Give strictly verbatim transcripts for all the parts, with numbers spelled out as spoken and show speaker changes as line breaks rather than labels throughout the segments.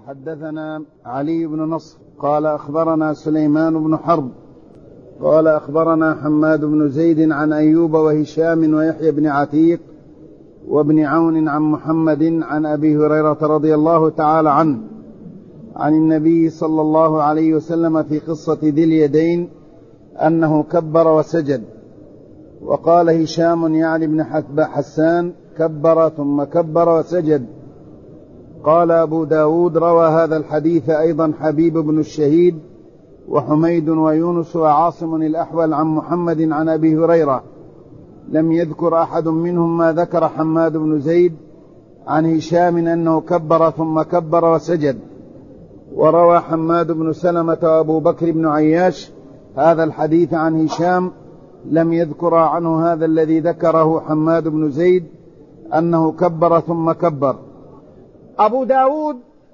حدثنا علي بن نصر قال أخبرنا سليمان بن حرب قال أخبرنا حماد بن زيد عن أيوب وهشام ويحيى بن عتيق وابن عون عن محمد عن أبي هريرة رضي الله تعالى عنه عن النبي صلى الله عليه وسلم في قصة ذي اليدين أنه كبر وسجد. وقال هشام يعني بن حسان كبر ثم كبر وسجد. قال أبو داود روى هذا الحديث أيضا حبيب بن الشهيد وحميد ويونس وعاصم الأحول عن محمد عن أبي هريرة، لم يذكر أحد منهم ما ذكر حماد بن زيد عن هشام أنه كبر ثم كبر وسجد. وروى حماد بن سلمة وأبو بكر بن عياش هذا الحديث عن هشام، لم يذكر عنه هذا الذي ذكره حماد بن زيد أنه كبر ثم كبر.
أبو داود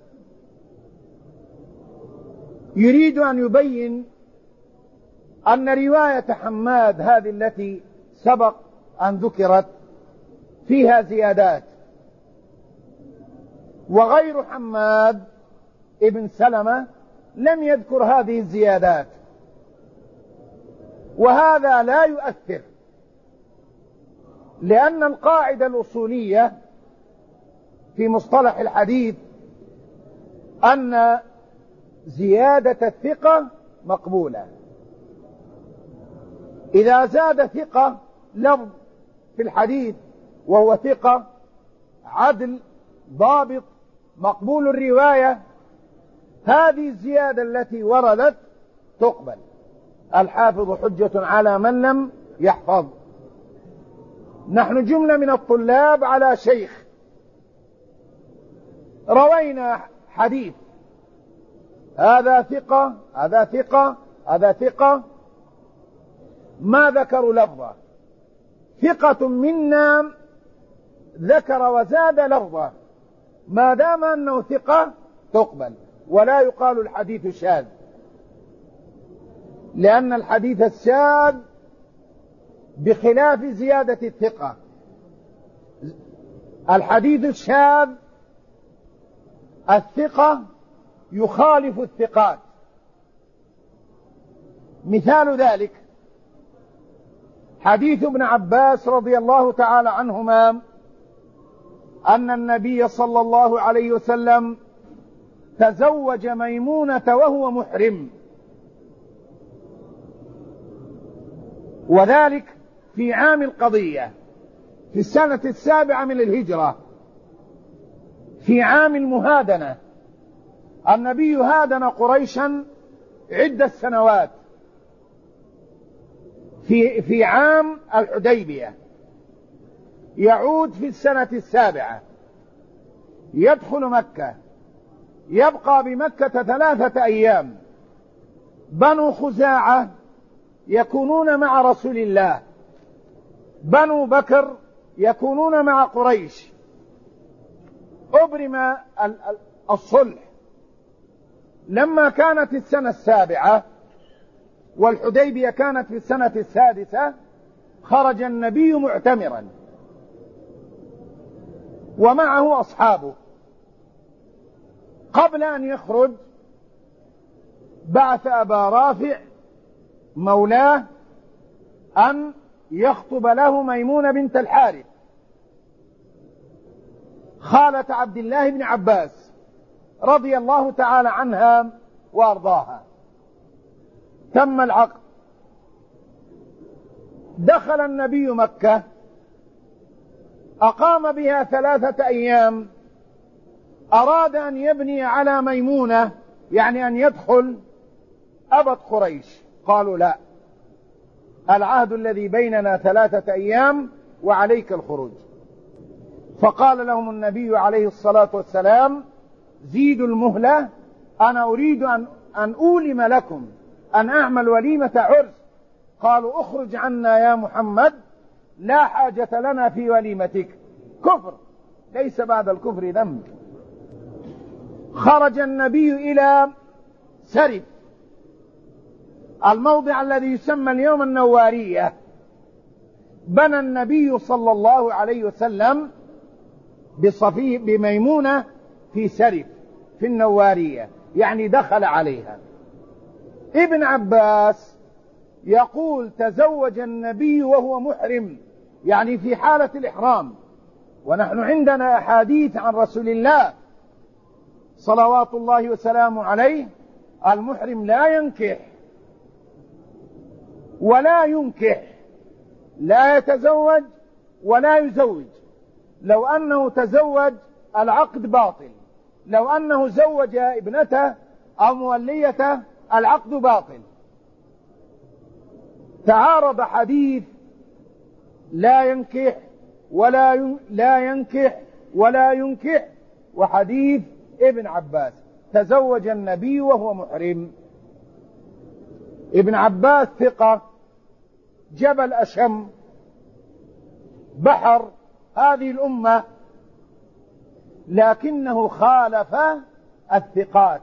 يريد أن يبين أن رواية حماد هذه التي سبق أن ذكرت فيها زيادات، وغير حماد ابن سلمة لم يذكر هذه الزيادات، وهذا لا يؤثر، لأن القاعدة الأصولية في مصطلح الحديث أن زيادة الثقة مقبولة. إذا زاد ثقة لفظ في الحديث وهو ثقة عدل ضابط مقبول الرواية، هذه الزيادة التي وردت تقبل. الحافظ حجة على من لم يحفظ. نحن جملة من الطلاب على شيخ، روينا حديث هذا ثقة هذا ثقة هذا ثقة، ما ذكروا لفظه. ثقة منا ذكر وزاد لفظه، ما دام أنه ثقة تقبل، ولا يقال الحديث شاذ، لأن الحديث الشاذ بخلاف زيادة الثقة. الحديث الشاذ الثقة يخالف الثقات. مثال ذلك حديث ابن عباس رضي الله تعالى عنهما أن النبي صلى الله عليه وسلم تزوج ميمونة وهو محرم، وذلك في عام القضية في السنة السابعة من الهجرة، في عام المهادنة. النبي هادن قريشا عدة سنوات في في عام الحديبية، يعود في السنة السابعة، يدخل مكة، يبقى بمكة ثلاثة أيام. بنو خزاعة يكونون مع رسول الله، بنو بكر يكونون مع قريش. أبرم الصلح لما كانت السنة السابعة، والحديبية كانت في السنة السادسة، خرج النبي معتمرا ومعه أصحابه. قبل أن يخرج بعث أبا رافع مولاه أن يخطب له ميمونة بنت الحارث خالة عبد الله بن عباس رضي الله تعالى عنها وأرضاها. تم العقد، دخل النبي مكة، أقام بها ثلاثة أيام، أراد أن يبني على ميمونة، يعني أن يدخل، أبت قريش، قالوا لا، العهد الذي بيننا ثلاثة أيام وعليك الخروج. فقال لهم النبي عليه الصلاة والسلام زيدوا المهلة، أنا أريد أن, أن أولم لكم أن أعمل وليمة عرس. قالوا اخرج عنا يا محمد، لا حاجة لنا في وليمتك، كفر، ليس بعد الكفر ذنب. خرج النبي إلى سرف، الموضع الذي يسمى اليوم النوارية. بنى النبي صلى الله عليه وسلم بصفي بميمونة في سرف، في النوارية، يعني دخل عليها. ابن عباس يقول تزوج النبي وهو محرم، يعني في حالة الإحرام، ونحن عندنا أحاديث عن رسول الله صلوات الله وسلامه عليه: المحرم لا ينكح ولا ينكح، لا يتزوج ولا يزوج. لو أنه تزوج العقد باطل، لو أنه زوج ابنته أو موليته العقد باطل. تعارض حديث لا ينكح ولا ين... لا ينكح ولا ينكح وحديث ابن عباس تزوج النبي وهو محرم. ابن عباس ثقة، جبل أشم، بحر هذه الأمة، لكنه خالف الثقات،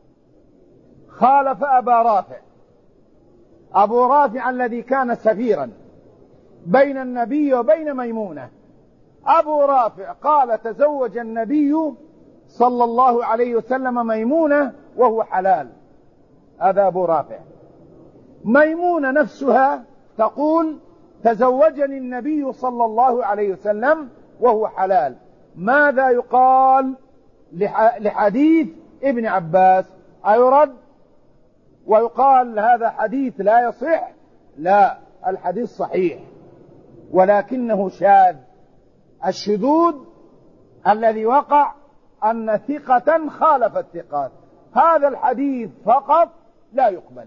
خالف أبا رافع. أبو رافع الذي كان سفيرا بين النبي وبين ميمونة، أبو رافع قال تزوج النبي صلى الله عليه وسلم ميمونة وهو حلال، هذا أبو رافع. ميمونة نفسها تقول تزوجني النبي صلى الله عليه وسلم وهو حلال. ماذا يقال لحديث ابن عباس؟ أيرد ويقال هذا حديث لا يصح؟ لا، الحديث صحيح ولكنه شاذ. الشذوذ الذي وقع أن ثقة خالف الثقات، هذا الحديث فقط لا يقبل،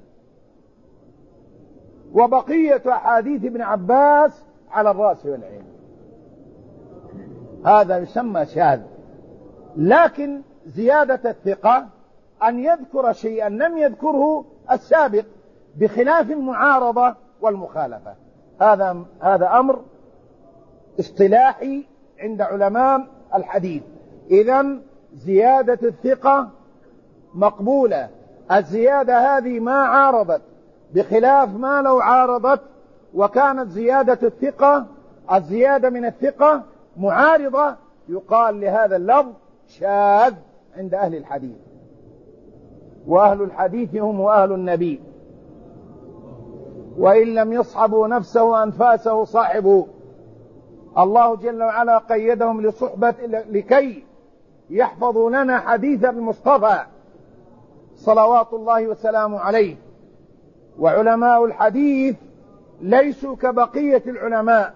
وبقية أحاديث ابن عباس على الرأس والعين. هذا يسمى شاذ. لكن زيادة الثقة أن يذكر شيئا لم يذكره السابق، بخلاف المعارضة والمخالفة. هذا هذا أمر اصطلاحي عند علماء الحديث. إذن زيادة الثقة مقبولة. الزيادة هذه ما عارضت، بخلاف ما لو عارضت وكانت زيادة الثقة، الزيادة من الثقة معارضة، يقال لهذا اللفظ شاذ عند أهل الحديث. وأهل الحديث هم أهل النبي، وإن لم يصحبوا نفسه أنفاسه صاحبه. الله جل وعلا قيدهم لصحبة لكي يحفظوا لنا حديث المصطفى صلوات الله وسلامه عليه. وعلماء الحديث ليسوا كبقية العلماء،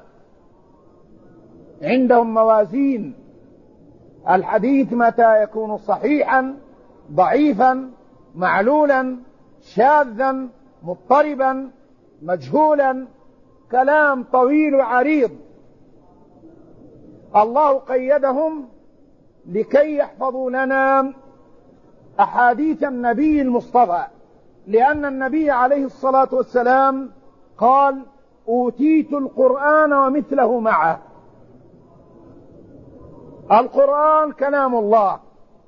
عندهم موازين. الحديث متى يكون صحيحا، ضعيفا، معلولا، شاذا، مضطربا، مجهولا، كلام طويل عريض. الله قيدهم لكي يحفظوا لنا أحاديث النبي المصطفى، لأن النبي عليه الصلاة والسلام قال أوتيت القرآن ومثله معه. القرآن كلام الله،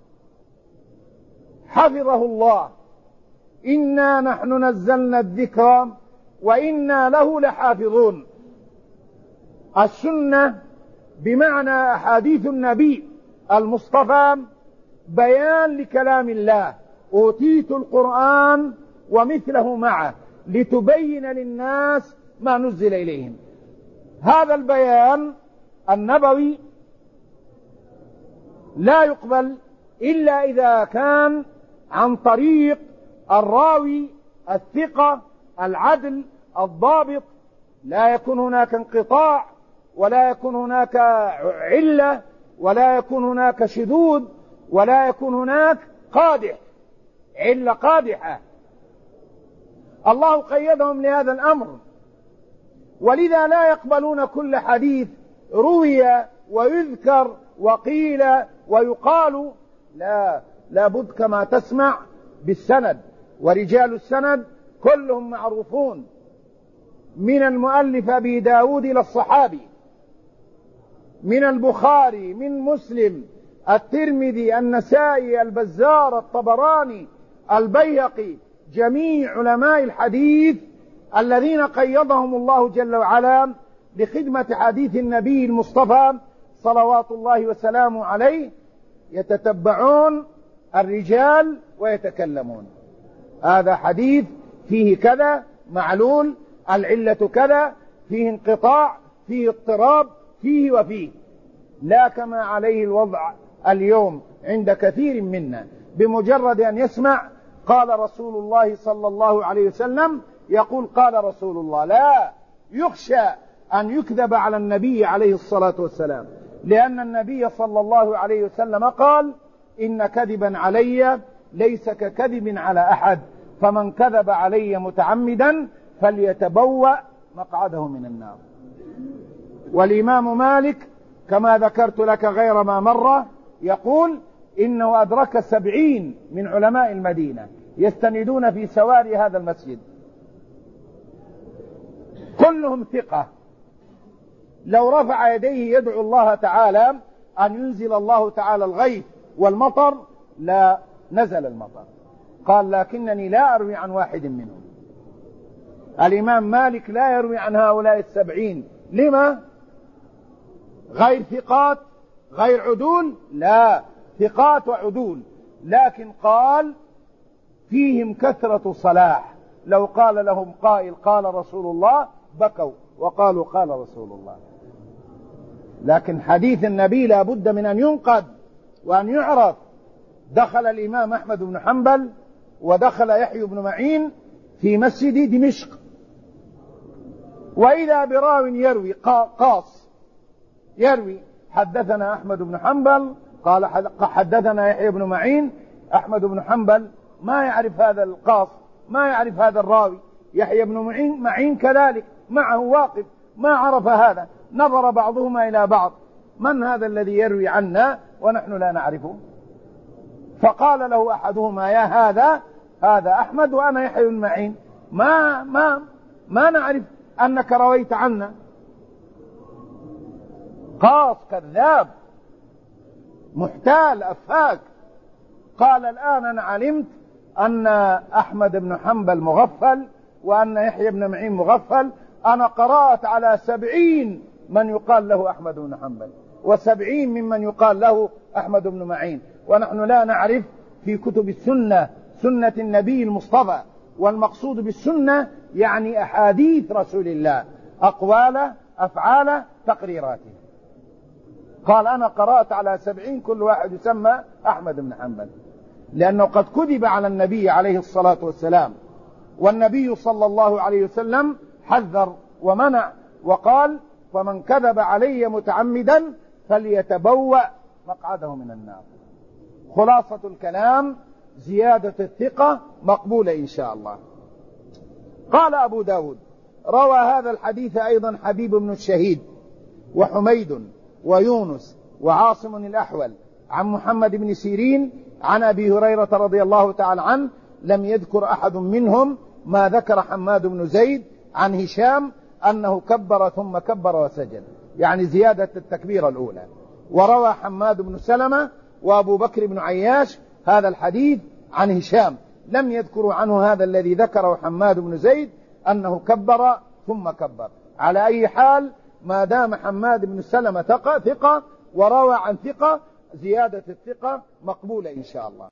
حفظه الله، إنا نحن نزلنا الذكر وإنا له لحافظون. السنة بمعنى أحاديث النبي المصطفى بيان لكلام الله. أوتيت القرآن ومثله معه لتبين للناس ما نزل إليهم. هذا البيان النبوي لا يقبل إلا إذا كان عن طريق الراوي الثقة العدل الضابط، لا يكون هناك انقطاع، ولا يكون هناك علة، ولا يكون هناك شذوذ، ولا يكون هناك قادح، علة قادحة. الله قيدهم لهذا الأمر، ولذا لا يقبلون كل حديث روي ويذكر وقيل ويقال. لا، لابد كما تسمع بالسند، ورجال السند كلهم معروفون، من المؤلف أبي داود إلى الصحابي، من البخاري، من مسلم، الترمذي، النسائي، البزار، الطبراني، البيهقي، جميع علماء الحديث الذين قيضهم الله جل وعلا لخدمة حديث النبي المصطفى صلوات الله وسلامه عليه، يتتبعون الرجال ويتكلمون. هذا حديث فيه كذا معلول، العلة كذا، فيه انقطاع، فيه اضطراب، فيه وفيه، لا كما عليه الوضع اليوم عند كثير منا، بمجرد أن يسمع قال رسول الله صلى الله عليه وسلم يقول قال رسول الله. لا، يخشى أن يكذب على النبي عليه الصلاة والسلام، لأن النبي صلى الله عليه وسلم قال إن كذبا علي ليس ككذب على أحد، فمن كذب علي متعمدا فليتبوأ مقعده من النار. والإمام مالك كما ذكرت لك غير ما مرة يقول إنه أدرك سبعين من علماء المدينة يستندون في سواري هذا المسجد، كلهم ثقة، لو رفع يديه يدعو الله تعالى أن ينزل الله تعالى الغيث والمطر لا نزل المطر. قال لكنني لا أروي عن واحد منهم. الإمام مالك لا يروي عن هؤلاء السبعين. لما؟ غير ثقات غير عدول؟ لا، ثقات وعدول، لكن قال فيهم كثرة صلاح، لو قال لهم قائل قال رسول الله بكوا وقالوا قال رسول الله. لكن حديث النبي لا بد من أن ينقد وأن يعرف. دخل الإمام أحمد بن حنبل ودخل يحيى بن معين في مسجد دمشق، وإذا براو يروي قاص يروي حدثنا أحمد بن حنبل قال حدثنا يحيى بن معين. أحمد بن حنبل ما يعرف هذا القاص، ما يعرف هذا الراوي. يحيى بن معين, معين كذلك معه واقف، ما عرف هذا. نظر بعضهما إلى بعض، من هذا الذي يروي عنا ونحن لا نعرفه؟ فقال له أحدهما يا هذا هذا أحمد وأنا يحيى بن معين، ما, ما, ما نعرف أنك رويت عنا. قاص كذاب محتال أفاك. قال الآن أنا علمت أن أحمد بن حنبل مغفل وأن يحيى بن معين مغفل. أنا قرأت على سبعين من يقال له أحمد بن حنبل وسبعين ممن يقال له أحمد بن معين، ونحن لا نعرف في كتب السنة سنة النبي المصطفى. والمقصود بالسنة يعني أحاديث رسول الله، أقواله أفعاله تقريراته. قال أنا قرأت على سبعين كل واحد يسمى أحمد بن حنبل، لأنه قد كذب على النبي عليه الصلاة والسلام، والنبي صلى الله عليه وسلم حذر ومنع وقال فمن كذب علي متعمدا فليتبوأ مقعده من النار. خلاصة الكلام زيادة الثقة مقبولة إن شاء الله. قال أبو داود روى هذا الحديث أيضا حبيب بن الشهيد وحميد ويونس وعاصم الأحول عن محمد بن سيرين عن أبي هريرة رضي الله تعالى عنه، لم يذكر أحد منهم ما ذكر حماد بن زيد عن هشام أنه كبر ثم كبر وسجد، يعني زيادة التكبيرة الأولى. وروى حماد بن سلمة وأبو بكر بن عياش هذا الحديث عن هشام، لم يذكروا عنه هذا الذي ذكره حماد بن زيد أنه كبر ثم كبر. على أي حال ما دام حماد بن سلمة ثقة وروى عن ثقة، زيادة الثقة مقبولة إن شاء الله.